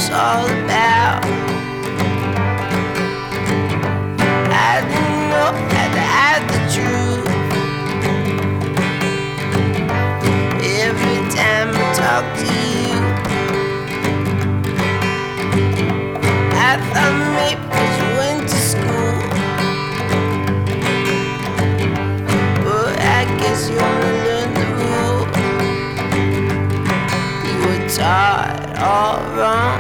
was all about. I didn't know how to hide the truth. Every time I talk to you, I thought maybe 'cause you went to school, but I guess you only learned the rules. You were taught all wrong.